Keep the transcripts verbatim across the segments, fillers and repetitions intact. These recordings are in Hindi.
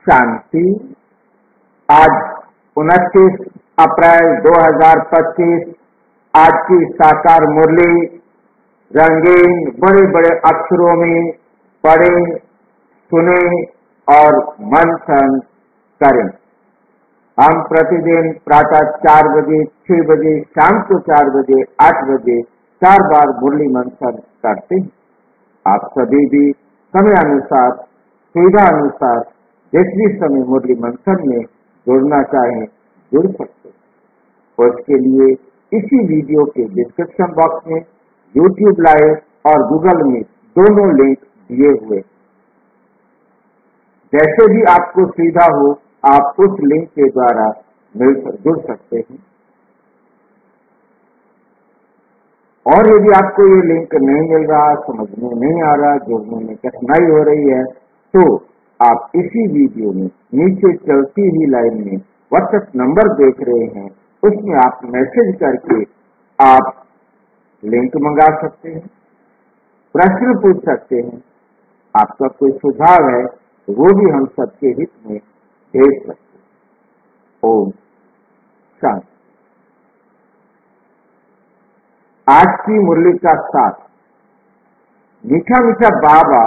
शांति। आज उनतीस अप्रैल दो हज़ार पच्चीस। आज की साकार मुरली रंगीन बड़े बड़े अक्षरों में पढ़े, सुने और मंथन करें। हम प्रतिदिन प्रातः चार बजे, छह बजे, शाम को चार बजे, आठ बजे चार बार मुरली मंथन करते हैं। आप सभी भी समय अनुसार, सुविधा अनुसार जिस भी समय मुरली मंथन में जुड़ना चाहें जुड़ सकते हैं। उसके लिए इसी वीडियो के डिस्क्रिप्शन बॉक्स में यूट्यूब लाइव और गूगल में दोनों लिंक दिए हुए। जैसे भी आपको सुविधा हो आप उस लिंक के द्वारा मिल जुड़ सकते हैं। और यदि आपको ये लिंक नहीं मिल रहा, समझ में नहीं आ रहा, जुड़ने में कठिनाई हो रही है, तो आप इसी वीडियो में नीचे चलती हुई लाइन में व्हाट्सएप नंबर देख रहे हैं, उसमें आप मैसेज करके आप लिंक मंगा सकते हैं, प्रश्न पूछ सकते हैं। आपका कोई सुझाव है तो वो भी हम सबके हित में भेज सकते हैं। ओम शांति। आज की मुरली का साथ मीठा मीठा बाबा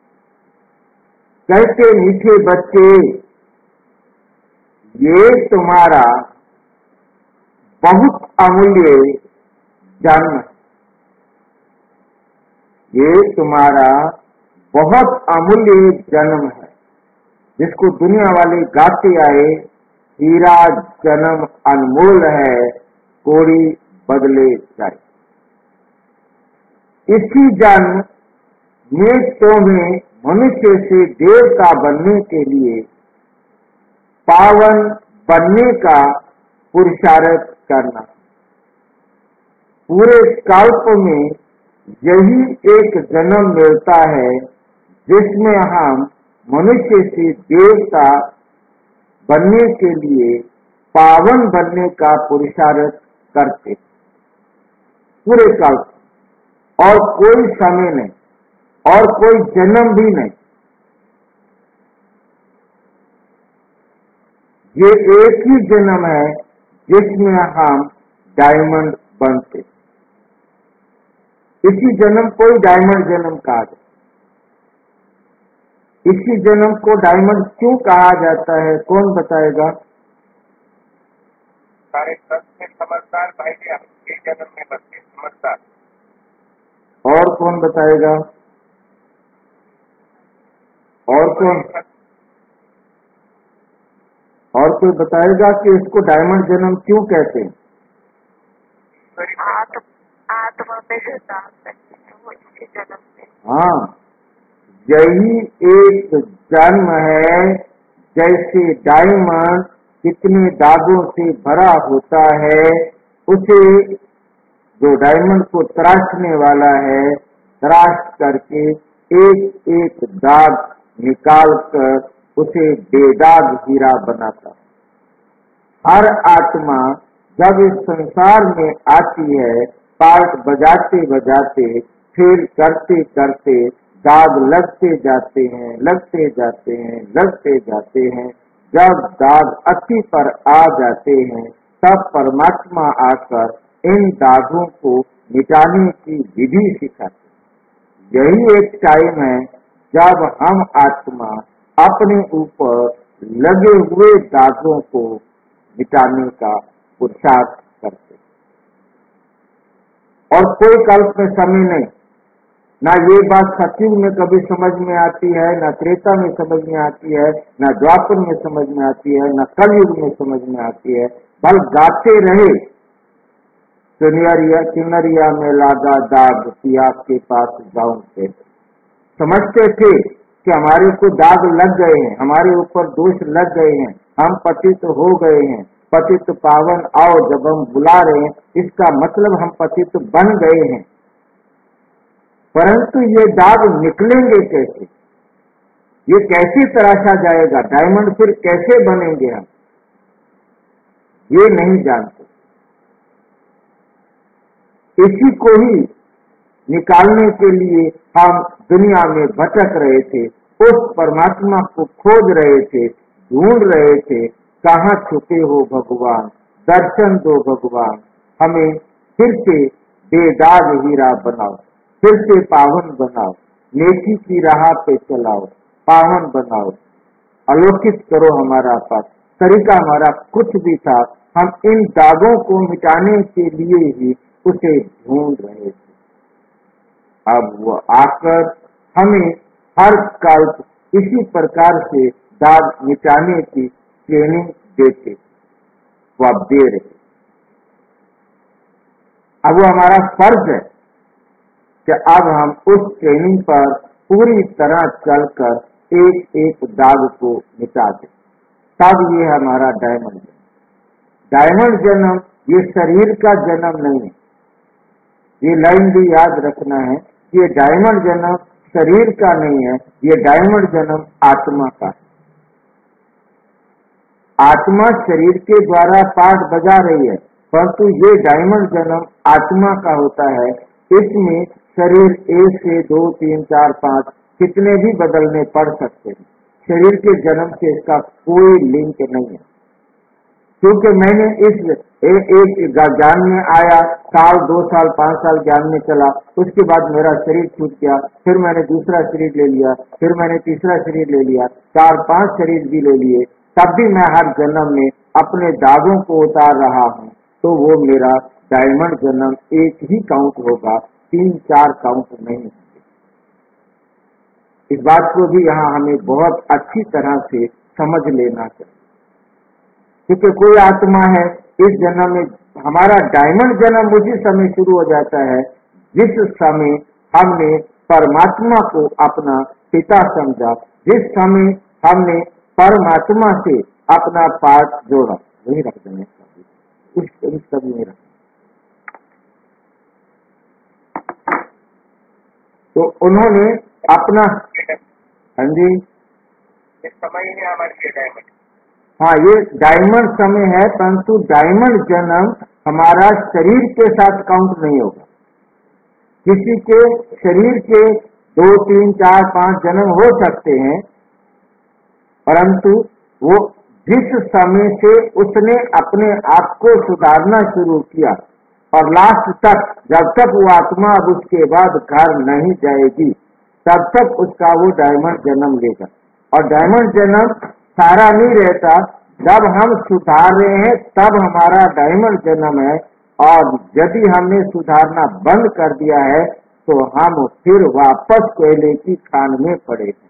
कहते, मीठे बच्चे ये तुम्हारा बहुत अमूल्य जन्म है, ये तुम्हारा बहुत अमूल्य जन्म है, जिसको दुनिया वाले गाते आए, हीरा जन्म अनमोल है, कोड़ी बदले जाए। इसी जन्म में तुम्हें मनुष्य से देवता बनने के लिए, पावन बनने का पुरुषार्थ करना। पूरे कल्प में यही एक जन्म मिलता है जिसमें हम मनुष्य से देवता बनने के लिए, पावन बनने का पुरुषार्थ करते। पूरे कल्प और कोई समय नहीं और कोई जन्म भी नहीं, ये एक ही जन्म है जिसमें हम डायमंड बनते। इसी जन्म को डायमंड जन्म कहा जाता। इसी जन्म को डायमंड क्यों कहा जाता है, कौन बताएगा? सारे सबसे समझदार भाई ये जन्म में बनते समझदार। और कौन बताएगा? और कौन और कोई बताएगा कि इसको डायमंड जन्म क्यों कहते हैं? आत्मा में जो दान करते हैं वो इसी जन्म में। हाँ, यही एक जन्म है। जैसे डायमंड कितने दागों से भरा होता है, उसे जो डायमंड को तराशने वाला है, तराश करके एक एक दाग निकाल कर उसे बेदाग हीरा बनाता। हर आत्मा जब इस संसार में आती है, पार्ट बजाते बजाते, फिर करते करते दाग लगते जाते हैं, लगते जाते हैं, लगते जाते हैं। जब दाग अस्सी पर आ जाते हैं, तब परमात्मा आकर इन दागों को मिटाने की विधि सिखाते। यही एक टाइम है जब हम आत्मा अपने ऊपर लगे हुए दागों को मिटाने का पुरुषार्थ करते। और कोई कल्प में समय नहीं। ना ये बात सतयुग में कभी समझ में आती है, ना त्रेता में समझ में आती है, ना द्वापर में समझ में आती है, ना कलयुग में समझ में आती है। बल गाते रहे, चुनरिया चुनरिया में लागा दाग, पिया के पास जाऊं से। समझते थे कि हमारे को दाग लग गए हैं, हमारे ऊपर दोष लग गए हैं, हम पतित हो गए हैं। पतित पावन आओ जब हम बुला रहे हैं, इसका मतलब हम पतित बन गए हैं। परंतु ये दाग निकलेंगे कैसे, ये कैसे तराशा जाएगा, डायमंड फिर कैसे बनेंगे हम, ये नहीं जानते। इसी को ही निकालने के लिए हम दुनिया में भटक रहे थे, उस परमात्मा को खोज रहे थे। ढूंढ रहे थे, कहाँ छुपे हो भगवान, दर्शन दो भगवान, हमें फिर से बेदाग हीरा बनाओ, फिर से पावन बनाओ, नेकी की राह पे चलाओ, पावन बनाओ, आलोकित करो हमारा पथ। तरीका हमारा कुछ भी था, हम इन दागों को मिटाने के लिए ही उसे ढूंढ रहे थे। अब वो आकर हमें हर कल्प इसी प्रकार से दाग मिटाने की ट्रेनिंग देते, वो अब दे रहे। अब वो हमारा फर्ज है कि अब हम उस ट्रेनिंग पर पूरी तरह चलकर एक एक दाग को मिटा दें, तब ये हमारा डायमंड जन्म। डायमंड जन्म ये शरीर का जन्म नहीं है, ये लाइन भी याद रखना है। ये डायमंड जन्म शरीर का नहीं है, ये डायमंड जन्म आत्मा का है। आत्मा शरीर के द्वारा पाठ बजा रही है, परंतु ये डायमंड जन्म आत्मा का होता है। इसमें शरीर एक से दो तीन चार पाँच कितने भी बदलने पड़ सकते हैं, शरीर के जन्म से इसका कोई लिंक नहीं है। क्योंकि मैंने इस ए, एक ज्ञान में आया, साल दो साल पांच साल ज्ञान में चला, उसके बाद मेरा शरीर छूट गया, फिर मैंने दूसरा शरीर ले लिया, फिर मैंने तीसरा शरीर ले लिया, चार पांच शरीर भी ले लिए, तब भी मैं हर जन्म में अपने दागों को उतार रहा हूँ, तो वो मेरा डायमंड जन्म एक ही काउंट होगा, तीन चार काउंट नहीं होंगे। इस बात को भी यहाँ हमें बहुत अच्छी तरह से समझ लेना चाहिए, क्योंकि कोई आत्मा है इस जन्म में। हमारा डायमंड जन्म उसी समय शुरू हो जाता है जिस समय हमने परमात्मा को अपना पिता समझा, जिस समय हमने परमात्मा से अपना पाठ जोड़ा। वही रख देंगे, उस कभी नहीं रख। तो उन्होंने अपना, हाँ जी, इस समय ही हमारी डायमंड, हाँ ये डायमंड समय है, परंतु डायमंड जन्म हमारा शरीर के साथ काउंट नहीं होगा। किसी के शरीर के दो तीन चार पांच जन्म हो सकते हैं, परंतु वो जिस समय से उसने अपने आप को सुधारना शुरू किया और लास्ट तक, जब तक वो आत्मा अब उसके बाद घर नहीं जाएगी, तब तक उसका वो डायमंड जन्म लेगा। और डायमंड जन्म सारा नहीं रहता, जब हम सुधार रहे हैं तब हमारा डायमंड जन्म है, और यदि हमने सुधारना बंद कर दिया है तो हम फिर वापस कोयले की खान में पड़े हैं।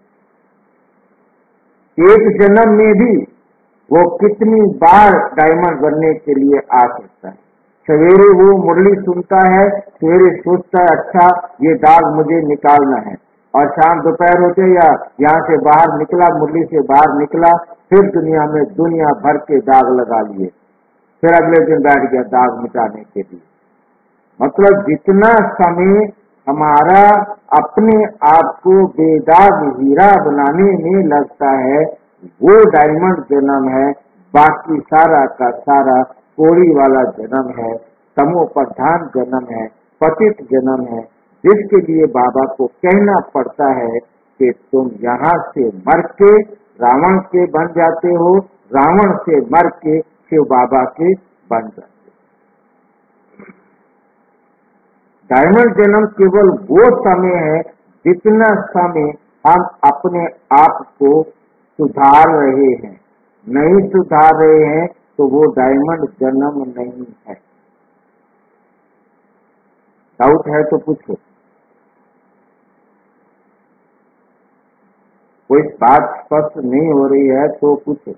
एक जन्म में भी वो कितनी बार डायमंड बनने के लिए आ सकता है। सवेरे वो मुरली सुनता है, सवेरे सोचता है अच्छा ये दाग मुझे निकालना है, और शाम दोपहर होते या यहाँ से बाहर निकला, मुरली से बाहर निकला, फिर दुनिया में दुनिया भर के दाग लगा लिए, फिर अगले दिन बैठ गया दाग मिटाने के लिए। मतलब जितना समय हमारा अपने आप को बेदाग हीरा बनाने में लगता है वो डायमंड जन्म है, बाकी सारा का सारा कोड़ी वाला जन्म है, तमो प्रधान जन्म है, पतित जन्म है, जिसके लिए बाबा को कहना पड़ता है कि तुम यहाँ से मर के रावण के बन जाते हो, रावण से मर के शिव बाबा के बन जाते हो। डायमंड जन्म केवल वो समय है जितना समय हम अपने आप को सुधार रहे हैं। नहीं सुधार रहे हैं तो वो डायमंड जन्म नहीं है। डाउट है तो पूछो। कोई बात स्पष्ट नहीं हो रही है तो पूछो।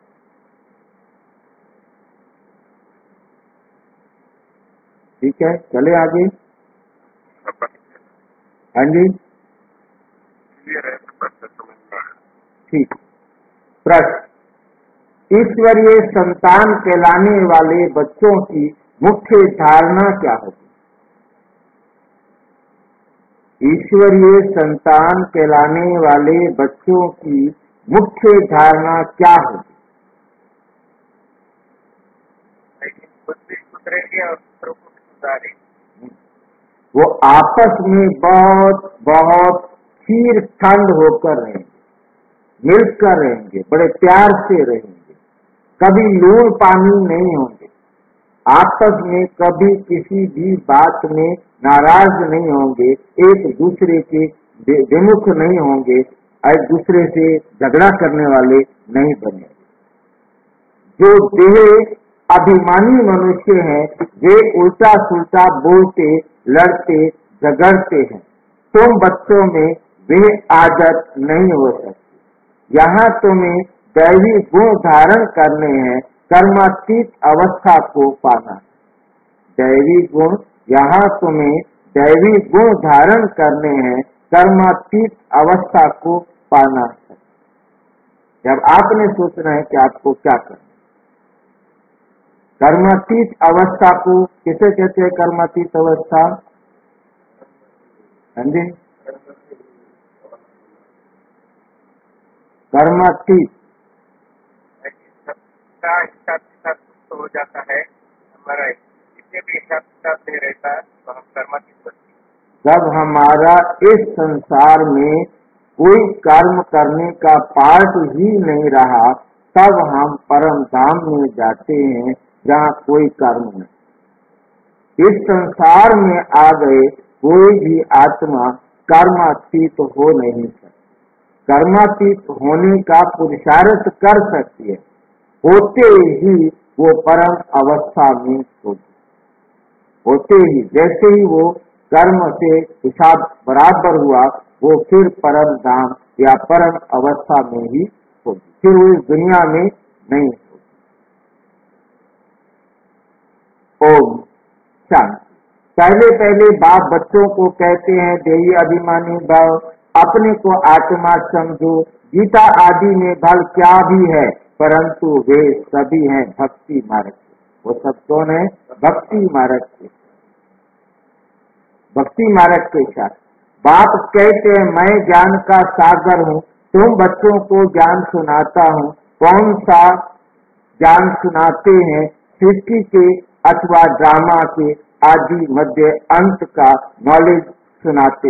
ठीक है, चले आगे। हाँ जी, ठीक। प्रश्न, ईश्वरीय संतान कहलाने वाले बच्चों की मुख्य धारणा क्या होगी? ईश्वरीय संतान कहलाने वाले बच्चों की मुख्य धारणा क्या होगी? बुद्धि सुधरेगी और दूसरों को सुधारेगी। वो आपस में बहुत बहुत खीर ठंड होकर रहेंगे, मिलकर रहेंगे, बड़े प्यार से रहेंगे, कभी लूण पानी नहीं होंगे, आपस में कभी किसी भी बात में नाराज नहीं होंगे, एक दूसरे के विमुख नहीं होंगे, एक दूसरे से झगड़ा करने वाले नहीं बनेंगे। जो देह अभिमानी मनुष्य हैं वे उल्टा सुल्टा बोलते, लड़ते, झगड़ते हैं। तुम बच्चों में वे आदत नहीं हो सकती। यहाँ तुम्हें दैवी गुण धारण करने हैं, कर्मातीत अवस्था को पाना। दैवी गुण, यहाँ तुम्हें दैवी गुण धारण करने हैं, कर्मातीत अवस्था को पाना है। जब आपने सोचना है कि आपको क्या करना, कर्मातीत अवस्था को किसे कहते हैं? कर्मातीत अवस्था, हाँ जी, कर्मातीत सबका हिसाब किताब तो हो जाता है, हमारा किसी भी हिसाब किताब नहीं रहता तो हम कर्मातीत बनते हैं। जब हमारा इस संसार में कोई कर्म करने का पार्ट ही नहीं रहा, तब हम परम धाम में जाते हैं जहाँ कोई कर्म नहीं। इस संसार में आ गए कोई भी आत्मा कर्मातीत हो नहीं सकती। कर्मातीत होने का पुरुषार्थ कर सकती है, होते ही वो परम अवस्था में होती, होते ही जैसे ही वो कर्म से हिसाब बराबर हुआ, वो फिर परम धाम या परम अवस्था में ही होती, फिर वो इस दुनिया में नहीं होती। ओम शांति। पहले पहले बाप बच्चों को कहते हैं देही अभिमानी भाव, अपने को आत्मा समझो, गीता आदि में भल क्या भी है, परंतु वे सभी हैं भक्ति मार्ग के। वो सब कौन है? भक्ति मार्ग के, भक्ति मार्ग के साथ। बाप कहते हैं मैं ज्ञान का सागर हूँ, तुम बच्चों को ज्ञान सुनाता हूँ। कौन सा ज्ञान सुनाते हैं? सृष्टि के अथवा ड्रामा के आदि मध्य अंत का नॉलेज सुनाते।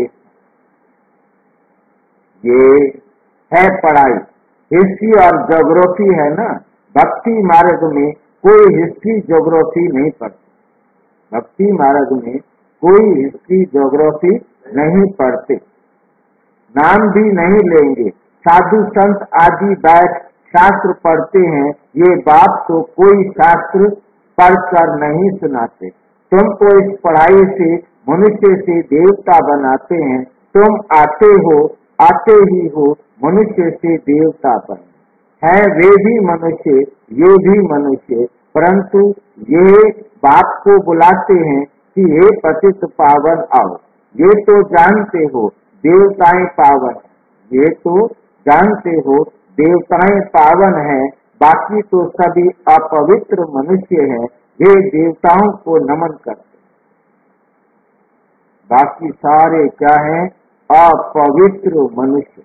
ये है पढ़ाई, हिस्ट्री और ज्योग्राफी है ना। भक्ति मार्ग में कोई हिस्ट्री ज्योग्राफी नहीं पढ़ते, भक्ति मार्ग में कोई हिस्ट्री ज्योग्राफी नहीं पढ़ते, नाम भी नहीं लेंगे। साधु संत आदि बैठ शास्त्र पढ़ते हैं, ये बाप तो कोई शास्त्र पढ़कर नहीं सुनाते। तुमको इस पढ़ाई से मनुष्य से देवता बनाते हैं, तुम आते हो, आते ही हो मनुष्य से देवता बने। है वे भी मनुष्य, ये भी मनुष्य, परंतु ये बाप को बुलाते हैं कि हे पतित पावन आओ। ये तो जानते हो देवताएं पावन, ये तो जानते हो देवताएं पावन हैं, बाकी तो सभी अपवित्र मनुष्य हैं, वे देवताओं को नमन करते। बाकी सारे क्या हैं? अपवित्र मनुष्य,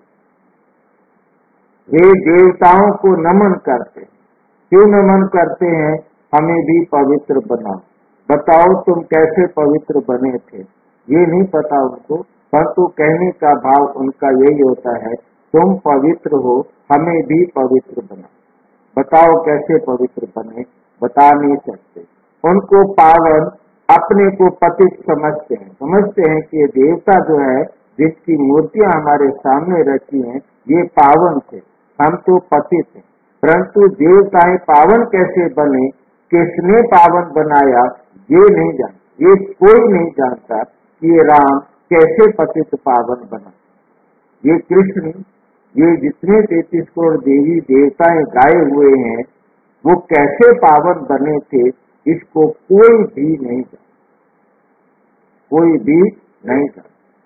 वे देवताओं को नमन करते। क्यों नमन करते हैं? हमें भी पवित्र बनाओ। बताओ तुम कैसे पवित्र बने थे? ये नहीं पता उनको, परंतु कहने का भाव उनका यही होता है, तुम पवित्र हो, हमें भी पवित्र बनाओ। बताओ कैसे पवित्र बने? बता नहीं सकते। उनको पावन, अपने को पतित समझते हैं, समझते हैं कि ये देवता जो है, जिसकी मूर्तियां हमारे सामने रखी हैं, ये पावन थे, हम तो पतित हैं। परंतु देवताएं पावन कैसे बने, किसने पावन बनाया, ये नहीं जानते। ये कोई नहीं जानता कि ये राम कैसे पतित पावन बना, ये कृष्ण, ये जितने तैतीस करोड़ देवी देवताएं गाए हुए हैं, वो कैसे पावन बने थे, इसको कोई भी नहीं जानता, कोई भी नहीं जानता।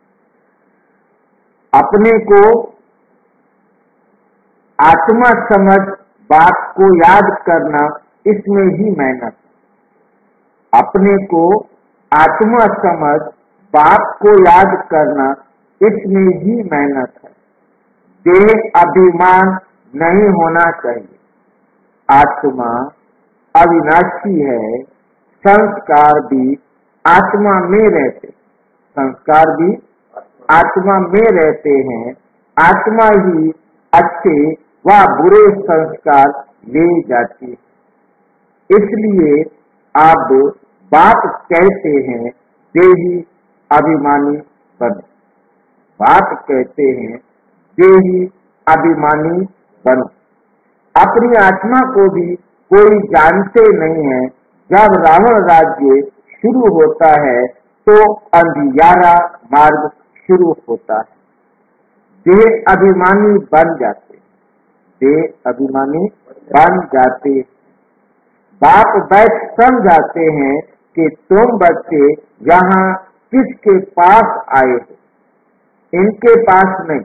अपने को आत्मा समझ बात को याद करना, इसमें ही मेहनत। अपने को आत्मा समझ बात को याद करना, इसमें ही मेहनत है। देह अभिमान नहीं होना चाहिए। आत्मा अविनाशी है, संस्कार भी आत्मा में रहते, संस्कार भी आत्मा में रहते हैं। आत्मा ही अच्छे व बुरे संस्कार ले जाती है। इसलिए अब बाप कहते हैं देही अभिमानी बनो। बाप कहते हैं देही अभिमानी बनो। अपनी आत्मा को भी कोई जानते नहीं है। जब रावण राज्य शुरू होता है तो अंधियारा मार्ग शुरू होता है। देह अभिमानी बन जाते, देह अभिमानी बन जाते। बाप बैठ समझाते हैं कि तुम बच्चे यहाँ किसके पास आए हो, इनके पास नहीं।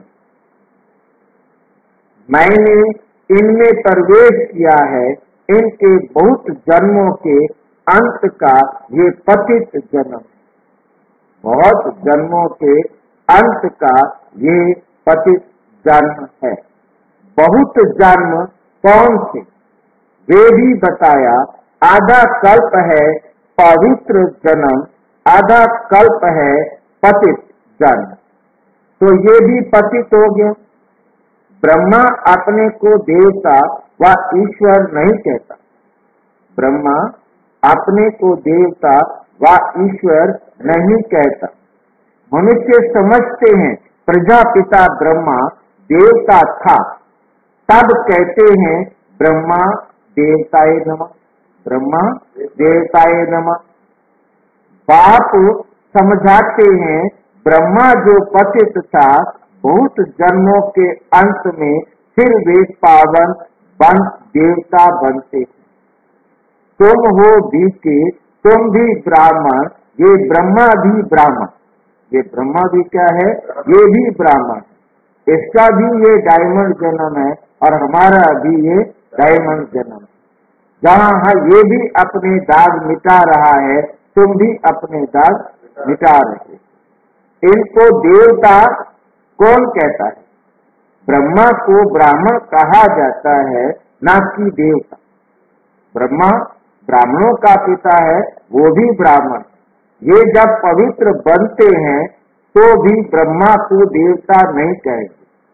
मैंने इनमें प्रवेश किया है। इनके बहुत जन्मों के अंत का ये पतित जन्म, बहुत जन्मों के अंत का ये पतित जन्म है। बहुत जन्म कौन से, वे भी बताया। आधा कल्प है पवित्र जन्म, आधा कल्प है पतित जन्म। तो ये भी पतित हो गया। ब्रह्मा अपने को देवता व ईश्वर नहीं कहता। ब्रह्मा अपने को देवता व ईश्वर नहीं कहता। मनुष्य समझते हैं प्रजापिता ब्रह्मा देवता था, तब कहते हैं ब्रह्मा देवताय नमः, ब्रह्मा देवताय नमः। बाप समझाते हैं ब्रह्मा जो पतित था, बहुत जन्मों के अंत में फिर वे पावन बन देवता बनते। तुम हो बीके, तुम भी ब्राह्मण, ये ब्रह्मा भी ब्राह्मण। ये ब्रह्मा भी क्या है, ये भी ब्राह्मण। इसका भी ये डायमंड जन्म है और हमारा भी ये डायमंड जन्म। जहाँ ये भी अपने दाग मिटा रहा है, तुम भी अपने दाग मिटा रहे। इनको देवता कौन कहता है? ब्रह्मा को ब्राह्मण कहा जाता है, ना कि देवता। ब्रह्मा ब्राह्मणों का पिता है, वो भी ब्राह्मण। ये जब पवित्र बनते हैं तो भी ब्रह्मा को देवता नहीं कहेंगे।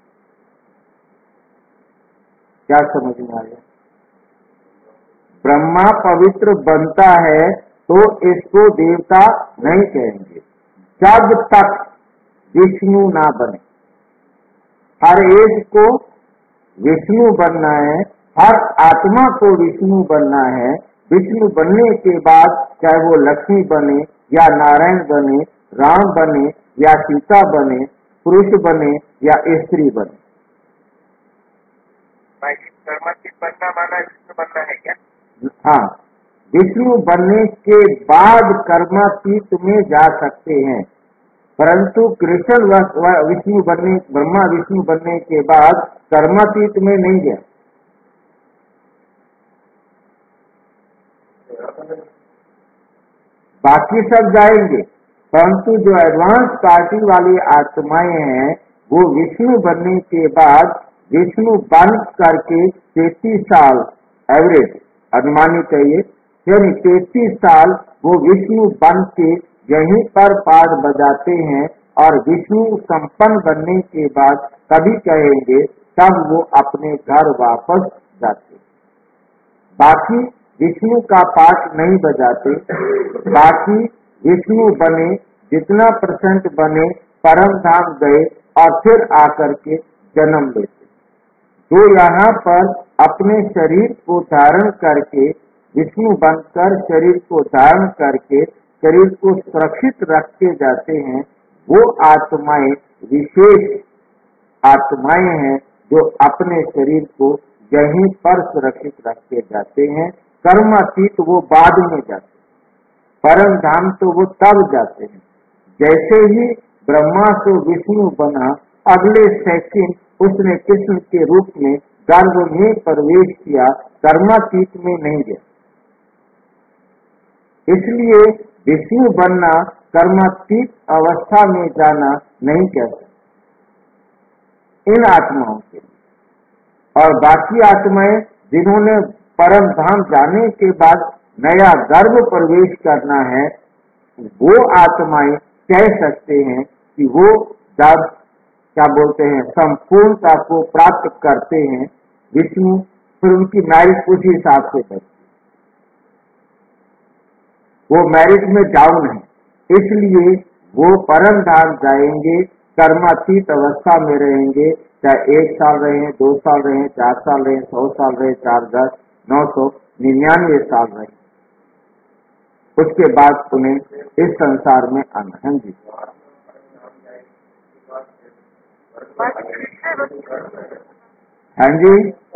क्या समझ में आया? ब्रह्मा पवित्र बनता है तो इसको देवता नहीं कहेंगे जब तक विष्णु ना बने। हर एक को विष्णु बनना है, हर आत्मा को विष्णु बनना है। विष्णु बनने के बाद चाहे वो लक्ष्मी बने या नारायण बने, राम बने या सीता बने, पुरुष बने या स्त्री बने। कर्मातीत बनना माना विष्णु बनना है क्या? हाँ, विष्णु बनने के बाद कर्मातीत में जा सकते हैं, परंतु कृष्ण विष्णु बनने, ब्रह्मा विष्णु बनने के बाद कर्मातीत में नहीं गया। बाकी सब जाएंगे, परंतु जो एडवांस पार्टी वाली आत्माएं हैं वो विष्णु बनने के बाद विष्णु बन करके तैतीस साल एवरेज अनुमानी चाहिए, यानी तैतीस साल वो विष्णु बन के यहीं पर पाठ बजाते हैं और विष्णु संपन्न बनने के बाद कभी कहेंगे तब वो अपने घर वापस जाते। बाकी विष्णु का पाठ नहीं बजाते। बाकी विष्णु बने, जितना परसेंट बने परम धाम गए और फिर आकर के जन्म लेते। जो यहाँ पर अपने शरीर को धारण करके विष्णु बनकर शरीर को धारण करके शरीर को सुरक्षित रखते जाते हैं, वो आत्माएं विशेष आत्माएं हैं जो अपने शरीर को यहीं पर सुरक्षित रखते जाते हैं। कर्मातीत वो बाद में जाते, परम धाम तो वो तब जाते हैं जैसे ही ब्रह्मा से विष्णु बना, अगले सेकंड उसने कृष्ण के रूप में गर्भ में प्रवेश किया, कर्मातीत में नहीं गया। इसलिए विष्णु बनना कर्मातीत अवस्था में जाना नहीं कहते इन आत्माओं के लिए। और बाकी आत्माएं जिन्होंने परम धाम जाने के बाद नया गर्भ प्रवेश करना है, वो आत्माएं कह सकते हैं कि वो जब क्या बोलते हैं संपूर्णता को प्राप्त करते हैं विष्णु, फिर उनकी मैरिज उसी हिसाब से करती, वो मैरिज में डाउन है, इसलिए वो परम धाम जाएंगे, कर्मातीत अवस्था में रहेंगे, चाहे एक साल रहे, दो साल रहे, चार साल रहे, सौ साल रहे, चार दस नौ सौ निन्यानवे साल रहे, उसके बाद उन्हें इस संसार में आना है। जी हाँ जी,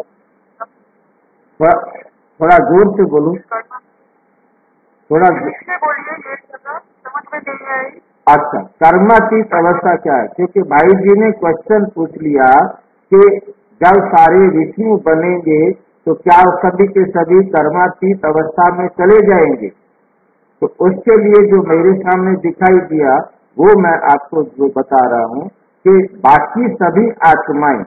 थोड़ा थोड़ा जोर से बोलूं, थोड़ा बोलिए, समझ में नहीं आई। अच्छा, कर्मातीत अवस्था क्या है? क्योंकि भाई जी ने क्वेश्चन पूछ लिया कि जब सारे विष्णु बनेंगे तो क्या सभी के सभी कर्मातीत अवस्था में चले जाएंगे? तो उसके लिए जो मेरे सामने दिखाई दिया वो मैं आपको जो बता रहा हूँ कि बाकी सभी आत्माएं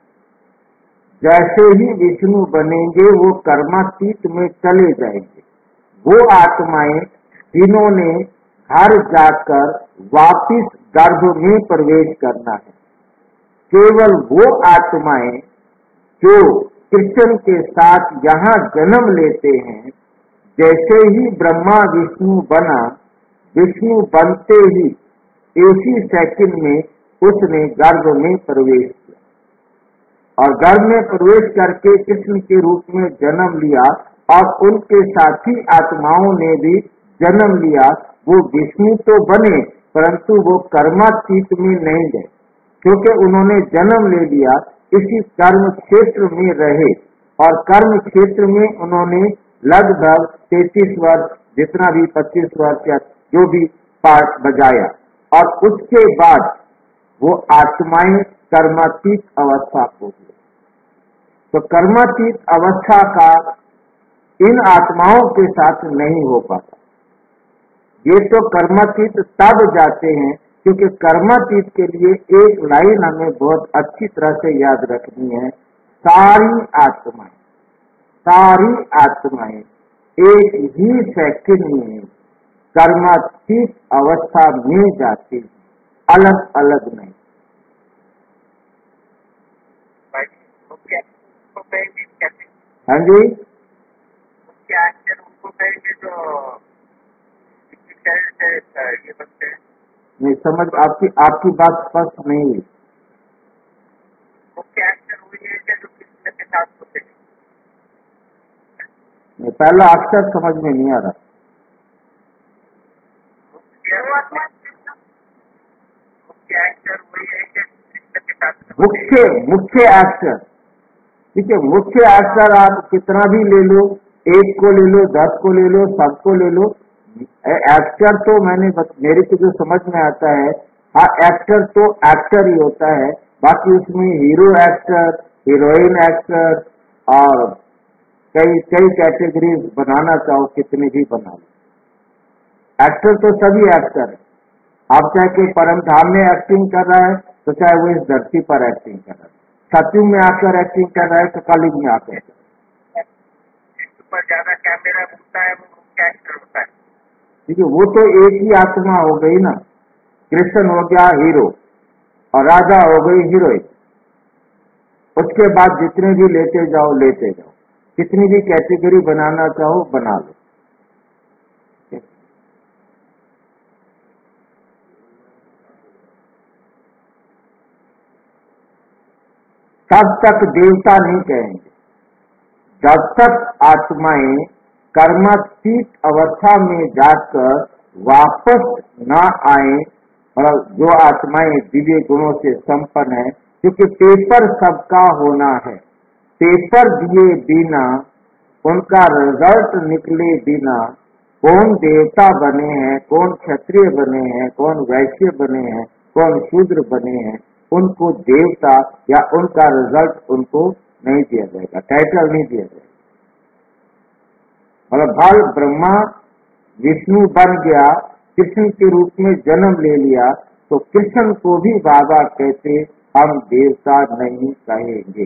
जैसे ही विष्णु बनेंगे वो कर्मातीत में चले जाएंगे। वो आत्माएं जिन्होंने घर जाकर वापिस गर्भ में प्रवेश करना है, केवल वो आत्माएं जो कृष्ण के साथ यहाँ जन्म लेते हैं, जैसे ही ब्रह्मा विष्णु बना, विष्णु बनते ही एक ही सेकंड में उसने गर्भ में प्रवेश किया और गर्भ में प्रवेश करके कृष्ण के रूप में जन्म लिया और उनके साथी आत्माओं ने भी जन्म लिया। वो विष्णु तो बने परंतु वो कर्मातीत में नहीं गए, क्योंकि उन्होंने जन्म ले लिया, इसी कर्म क्षेत्र में रहे और कर्म क्षेत्र में उन्होंने लगभग तैतीस वर्ष जितना भी पच्चीस वर्ष या जो भी पार्ट बजाया और उसके बाद वो आत्माएं कर्मातीत अवस्था को हुई। तो कर्मातीत अवस्था का इन आत्माओं के साथ नहीं हो पाता। ये तो कर्मातीत तब जाते हैं क्योंकि कर्मातीत के लिए एक लाइन हमें बहुत अच्छी तरह से याद रखनी है, सारी आत्माएं सारी आत्माएं एक ही सेकंड में कर्मातीत अवस्था में जाती है, अलग अलग नहीं। हाँ जी, नहीं समझ आपकी आपकी बात स्पष्ट नहीं हुई। पहला अक्षर समझ में नहीं आ रहा। मुख्य मुख्य अक्षर, ठीक है, मुख्य अक्षर आप कितना भी ले लो, एक को ले लो, दस को ले लो, सबको ले लो। एक्टर तो मैंने मेरे को जो समझ में आता है, हाँ एक्टर तो एक्टर ही होता है, बाकी उसमें हीरो एक्टर, हीरोइन एक्टर और कई कई कैटेगरी बनाना चाहो कितने भी बना लो। एक्टर तो सभी एक्टर है। आप चाहे कोई परम धाम में एक्टिंग कर रहा है तो चाहे वो इस धरती पर एक्टिंग कर रहा है, सत्ययुग में आकर एक्टिंग कर रहा है तो कलयुग में आकर ज्यादा कैमरा होता है वो क्या एक्टर होता है, ठीक है। वो तो एक ही आत्मा हो गई ना, कृष्ण हो गया हीरो और राधा हो गई हीरोइन। उसके बाद जितने भी लेते जाओ लेते जाओ, कितनी भी कैटेगरी बनाना चाहो बना लो। तब तक देवता नहीं कहेंगे जब तक आत्माएं कर्मातीत अवस्था में जाकर वापस ना आए, और जो आत्माएं दिव्य गुणों से संपन्न है, क्योंकि पेपर सबका होना है। पेपर दिए बिना, उनका रिजल्ट निकले बिना कौन देवता बने हैं, कौन क्षत्रिय बने हैं, कौन वैश्य बने हैं, कौन शूद्र बने हैं, उनको देवता या उनका रिजल्ट उनको नहीं दिया जाएगा, टाइटल नहीं दिया जाएगा। मतलब भाई ब्रह्मा विष्णु बन गया, कृष्ण के रूप में जन्म ले लिया, तो कृष्ण को भी बाबा कहते हम देवता नहीं कहेंगे।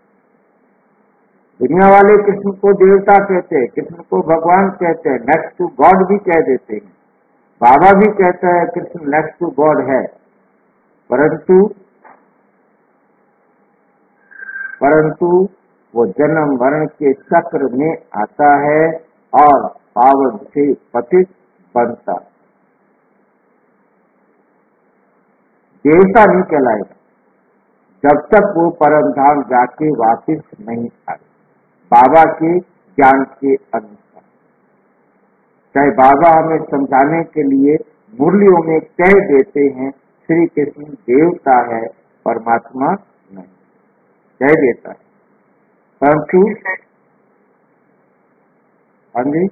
दुनिया वाले कृष्ण को देवता कहते हैं, कृष्ण को भगवान कहते हैं, नेक्स्ट टू गॉड भी कह देते हैं। बाबा भी कहता है कृष्ण नेक्स्ट टू गॉड है, परंतु परंतु वो जन्म मरण के चक्र में आता है और पावन से पतित बनता। देवता नहीं कहलाएगा जब तक वो परम धाम जाके वापिस नहीं आए बाबा के ज्ञान के अनुसार। चाहे बाबा हमें समझाने के लिए मुरलियों में कह देते हैं श्री कृष्ण देवता है परमात्मा नहीं, कह देता है, परंतु हाँ जी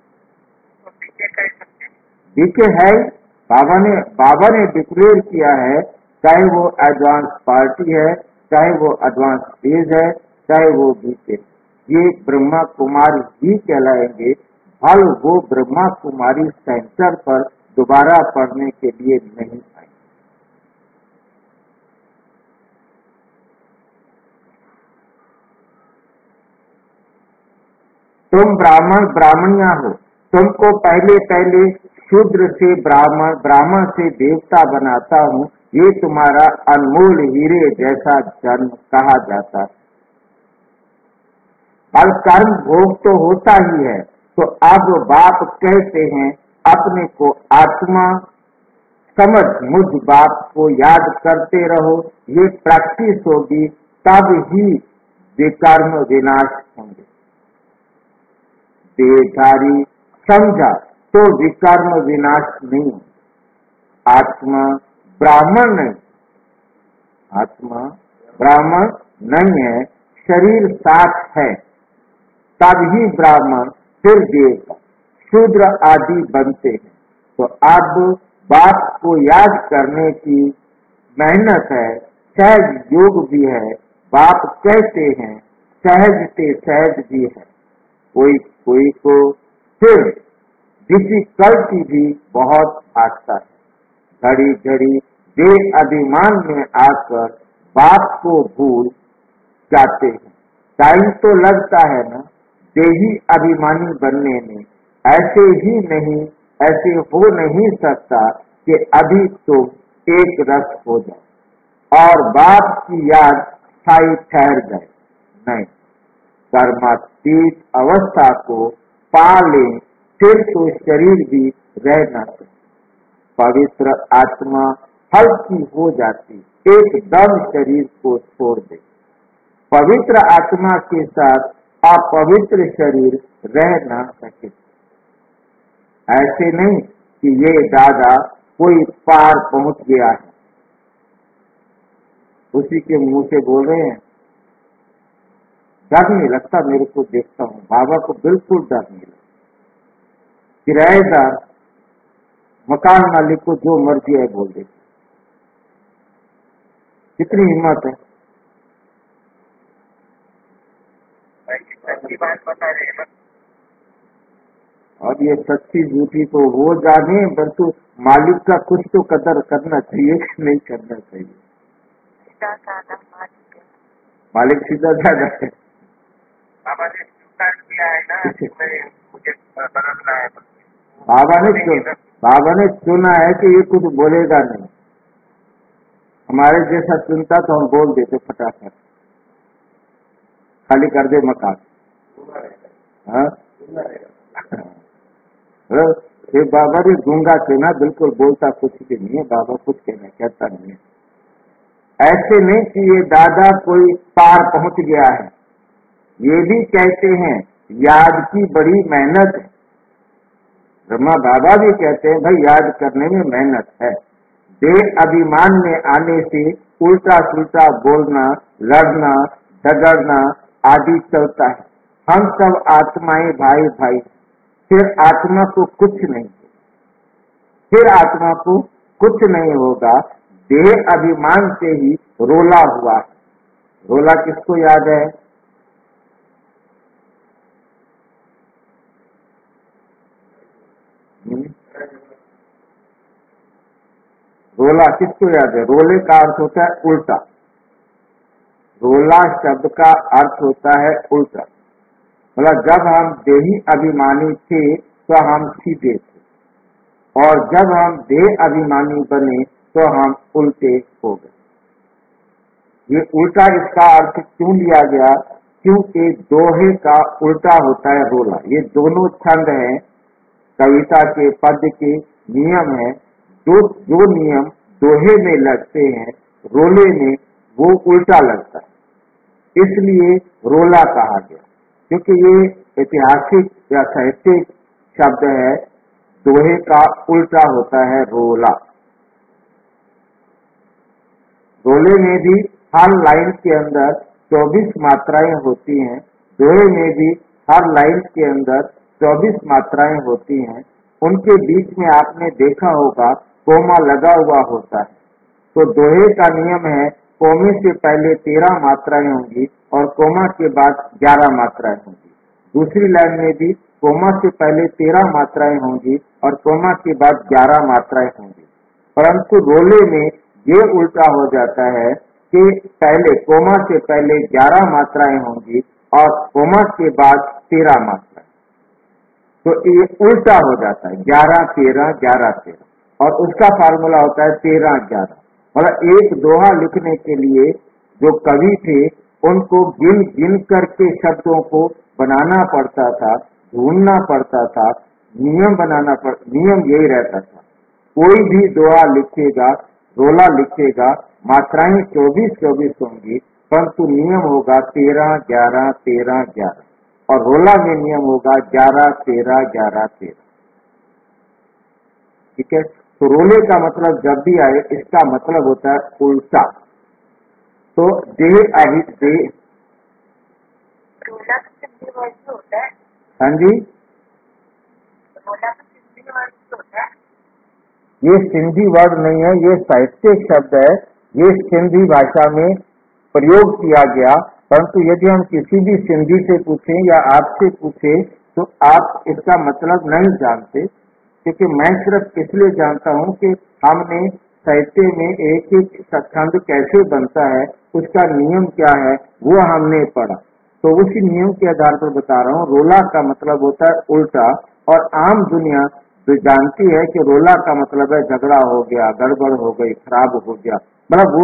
डीके है। बाबा ने बाबा ने डिक्लेयर किया है, चाहे वो एडवांस पार्टी है, चाहे वो एडवांस स्टेज है, चाहे वो बीके, ये ब्रह्मा कुमारी ही कहलाएंगे। फल वो ब्रह्मा कुमारी सेंटर पर दोबारा पढ़ने के लिए नहीं आए। तुम ब्राह्मण ब्राह्मणिया हो, तुमको पहले पहले शूद्र से ब्राह्मण, ब्राह्मण से देवता बनाता हूँ, ये तुम्हारा अनमोल हीरे जैसा जन्म कहा जाता है। और कर्म भोग तो होता ही है, तो अब बाप कहते हैं अपने को आत्मा समझ, मुझ बाप को याद करते रहो, ये प्रैक्टिस होगी तब ही विकर्म विनाश होंगे। देहधारी समझा तो विकर्म विनाश नहीं। आत्मा ब्राह्मण नहीं, आत्मा ब्राह्मण नहीं है, शरीर साथ है, तब ही ब्राह्मण फिर देवता शूद्र आदि बनते हैं। तो अब बात को याद करने की मेहनत है, सहज योग भी है, बाप कहते हैं सहज से सहज भी है। कोई कोई को फिर डिफिकल्टी भी बहुत आता है। घड़ी घड़ी दे अभिमान में आकर बाप को भूल जाते हैं। टाइम तो लगता है ना देही अभिमानी बनने में, ऐसे ही नहीं, ऐसे हो नहीं सकता कि अभी तुम एक रस हो जाए और बाप की याद स्थायी ठहर जाए। नहीं, कर्मातीत अवस्था को पा लें फिर तो शरीर भी रह न सके। पवित्र आत्मा हल्की हो जाती, एकदम शरीर को छोड़ दे। पवित्र आत्मा के साथ अपवित्र शरीर रह न सके। ऐसे नहीं कि ये दादा कोई पार पहुंच गया है, उसी के मुंह से बोल रहे हैं। डर नहीं लगता, मेरे को देखता हूँ बाबा को बिल्कुल डर नहीं लगता। किराएदार मकान मालिक को जो मर्जी है बोल देते, कितनी हिम्मत है। सच्ची बात बता रहे हैं। अब ये सच्ची झूठी तो वो जाने, परंतु मालिक का कुछ तो कदर करना चाहिए कि नहीं करना चाहिए। मालिक सीधा ज्यादा है। बाबा ने स्वीकार किया है ना, मुझे बदलना है। बाबा ने बाबा ने चुना है कि ये कुछ बोलेगा नहीं। हमारे जैसा चुनता तो हम बोल देते फटाफट, खाली कर दे मकान। हाँ, ये बाबा भी गूंगा चुना, बिल्कुल बोलता कुछ भी नहीं है। बाबा कुछ कहना कहता नहीं है। ऐसे नहीं कि ये दादा कोई पार पहुंच गया है, ये भी कहते हैं याद की बड़ी मेहनत है। ब्रह्मा बाबा भी कहते हैं भाई याद करने में मेहनत है। देह अभिमान में आने से उल्टा सुल्टा बोलना, लड़ना, झगड़ना आदि चलता है। हम सब आत्माएं भाई भाई, फिर आत्मा को कुछ नहीं, फिर आत्मा को कुछ नहीं होगा। देह अभिमान से ही रोला हुआ। रोला किसको याद है? रोला किसको याद है? रोले का अर्थ होता है उल्टा। रोला शब्द का अर्थ होता है उल्टा। मतलब जब हम देही अभिमानी थे तो हम सीधे थे, और जब हम देह अभिमानी बने तो हम उल्टे हो गए। ये उल्टा इसका अर्थ क्यों लिया गया? क्योंकि दोहे का उल्टा होता है रोला। ये दोनों छंद हैं, कविता के पद के नियम है। जो जो नियम दोहे में लगते हैं, रोले में वो उल्टा लगता है, इसलिए रोला कहा गया। क्योंकि ये ऐतिहासिक या साहित्यिक शब्द है, दोहे का उल्टा होता है रोला। रोले में भी हर लाइन के अंदर चौबीस मात्राएं होती हैं, दोहे में भी हर लाइन के अंदर चौबीस मात्राएं होती हैं। उनके बीच में आपने देखा होगा कोमा लगा हुआ होता है। तो दोहे का नियम है, कोमे से पहले तेरह मात्राएं होंगी और कोमा के बाद ग्यारह मात्राएं होंगी। दूसरी लाइन में भी कोमा से पहले तेरह मात्राएं होंगी और कोमा के बाद ग्यारह मात्राएं होंगी। परंतु रोले में ये उल्टा हो जाता है कि पहले कोमा से पहले ग्यारह मात्राएं होंगी और कोमा के बाद तेरह मात्राएं। तो ये उल्टा हो जाता है, ग्यारह तेरह ग्यारह तेरह, और उसका फार्मूला होता है तेरह ग्यारह। और एक दोहा लिखने के लिए जो कवि थे उनको गिन गिन करके शब्दों को बनाना पड़ता था, ढूंढना पड़ता था, नियम बनाना पड़ नियम यही रहता था। कोई भी दोहा लिखेगा, रोला लिखेगा, मात्राएं चौबीस चौबीस होंगी, परंतु नियम होगा तेरह ग्यारह तेरह ग्यारह, और रोला में नियम होगा ग्यारह तेरह ग्यारह तेरह। ठीक है। तो रोले का मतलब जब भी आए इसका मतलब होता है उल्टा। तो देह अभी देह रोला का सिंधी वर्ड होता है। हाँ जी, रोला का सिंधी वर्ड होता है। ये सिंधी वर्ड नहीं है, ये साहित्यिक शब्द है। ये सिंधी भाषा में प्रयोग किया गया। परंतु यदि हम किसी भी सिंधी से पूछें या आपसे पूछें तो आप इसका मतलब नहीं जानते, क्योंकि मैं सिर्फ इसलिए जानता हूं कि हमने साहित्य में एक एक छंद कैसे बनता है, उसका नियम क्या है, वो हमने पढ़ा। तो उसी नियम के आधार पर बता रहा हूँ। रोला का मतलब होता है उल्टा, और आम दुनिया जो जानती है कि रोला का मतलब है झगड़ा हो गया, गड़बड़ हो गई, खराब हो गया, मतलब वो